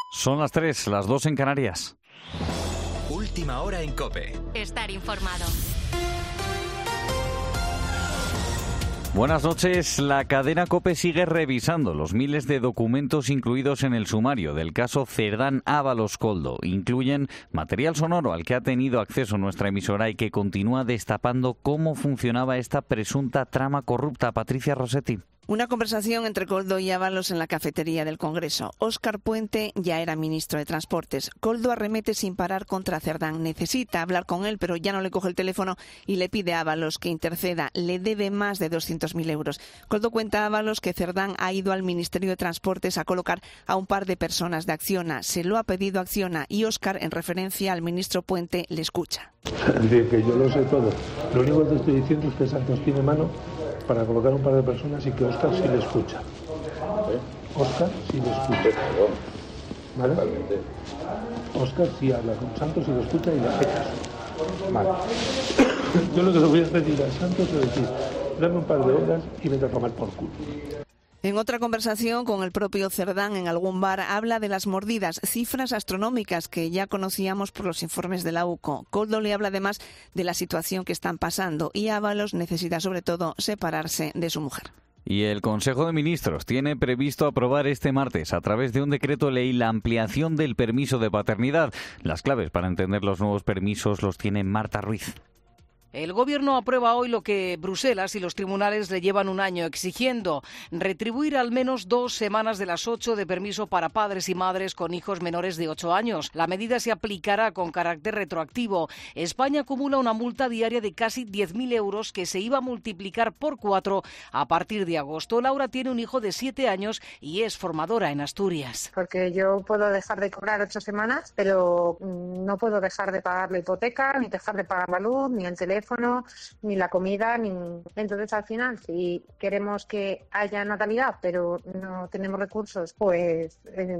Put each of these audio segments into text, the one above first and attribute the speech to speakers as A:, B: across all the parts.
A: Son las 3, las 2 en Canarias.
B: Última hora en COPE.
C: Estar informado.
A: Buenas noches. La cadena COPE sigue revisando los miles de documentos incluidos en el sumario del caso Cerdán Ábalos Koldo. Incluyen material sonoro al que ha tenido acceso nuestra emisora y que continúa destapando cómo funcionaba esta presunta trama corrupta. Patricia Rossetti.
D: Una conversación entre Koldo y Ábalos en la cafetería del Congreso. Óscar Puente ya era ministro de Transportes. Koldo arremete sin parar contra Cerdán. Necesita hablar con él, pero ya no le coge el teléfono y le pide a Ábalos que interceda. Le debe más de 200.000 euros. Koldo cuenta a Ábalos que Cerdán ha ido al Ministerio de Transportes a colocar a un par de personas de Acciona. Se lo ha pedido Acciona y Óscar, en referencia al ministro Puente, le escucha.
E: De que yo lo sé todo. Lo único que te estoy diciendo es que Santos tiene mano para colocar un par de personas y que Óscar sí le escucha. Óscar sí le escucha. ¿Vale? Óscar sí habla con Santos y lo escucha y le hace caso. Vale. Yo lo que le voy a pedir a Santos es decir, dame un par de horas y vete a tomar por culo.
D: En otra conversación con el propio Cerdán en algún bar habla de las mordidas, cifras astronómicas que ya conocíamos por los informes de la UCO. Koldo le habla además de la situación que están pasando y Ábalos necesita sobre todo separarse de su mujer.
A: Y el Consejo de Ministros tiene previsto aprobar este martes, a través de un decreto ley, la ampliación del permiso de paternidad. Las claves para entender los nuevos permisos los tiene Marta Ruiz.
F: El Gobierno aprueba hoy lo que Bruselas y los tribunales le llevan un año exigiendo: retribuir al menos 2 semanas de las 8 de permiso para padres y madres con hijos menores de 8 años. La medida se aplicará con carácter retroactivo. España acumula una multa diaria de casi 10.000 euros que se iba a multiplicar por 4 a partir de agosto. Laura tiene un hijo de 7 años y es formadora en Asturias.
G: Porque yo puedo dejar de cobrar 8 semanas, pero no puedo dejar de pagar la hipoteca, ni dejar de pagar la luz, ni el teléfono, ni la comida, ni... Entonces, al final, si queremos que haya natalidad, pero no tenemos recursos, pues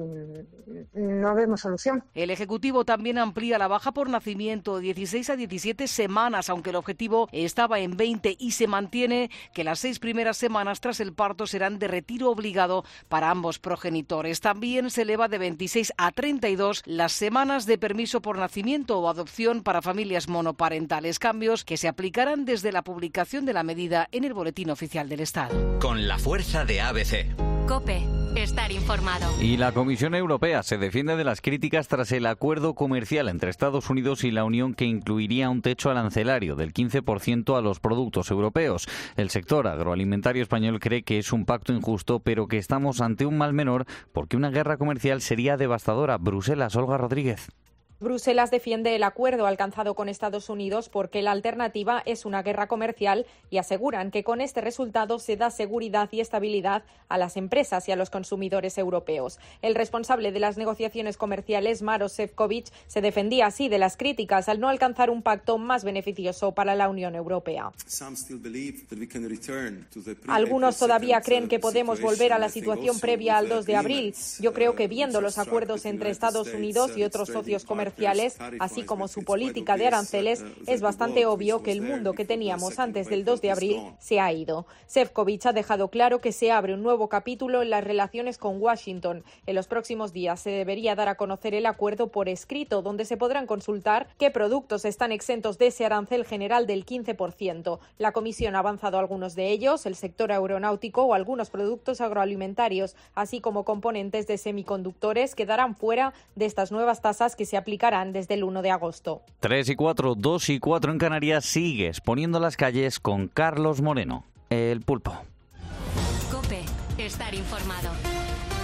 G: no vemos solución.
F: El Ejecutivo también amplía la baja por nacimiento de 16 a 17 semanas, aunque el objetivo estaba en 20, y se mantiene que las 6 primeras semanas tras el parto serán de retiro obligado para ambos progenitores. También se eleva de 26 a 32 las semanas de permiso por nacimiento o adopción para familias monoparentales, cambios que se aplicarán desde la publicación de la medida en el Boletín Oficial del Estado.
B: Con la fuerza de ABC.
C: COPE. Estar informado.
A: Y la Comisión Europea se defiende de las críticas tras el acuerdo comercial entre Estados Unidos y la Unión que incluiría un techo arancelario del 15% a los productos europeos. El sector agroalimentario español cree que es un pacto injusto, pero que estamos ante un mal menor porque una guerra comercial sería devastadora. Bruselas, Olga Rodríguez.
H: Bruselas defiende el acuerdo alcanzado con Estados Unidos porque la alternativa es una guerra comercial y aseguran que con este resultado se da seguridad y estabilidad a las empresas y a los consumidores europeos. El responsable de las negociaciones comerciales, Maroš Šefčovič, se defendía así de las críticas al no alcanzar un pacto más beneficioso para la Unión Europea. Algunos todavía creen que podemos volver a la situación previa al 2 de abril. Yo creo que viendo los acuerdos entre Estados Unidos y otros socios comerciales, así como su política de aranceles, es bastante obvio que el mundo que teníamos antes del 2 de abril se ha ido. Šefčovič ha dejado claro que se abre un nuevo capítulo en las relaciones con Washington. En los próximos días se debería dar a conocer el acuerdo por escrito, donde se podrán consultar qué productos están exentos de ese arancel general del 15%. La Comisión ha avanzado algunos de ellos, el sector aeronáutico o algunos productos agroalimentarios, así como componentes de semiconductores, quedarán fuera de estas nuevas tasas que se aplican desde el 1 de agosto.
A: 3 y 4, 2 y 4 en Canarias. Sigues poniendo las calles con Carlos Moreno, el Pulpo.
C: COPE. Estar informado.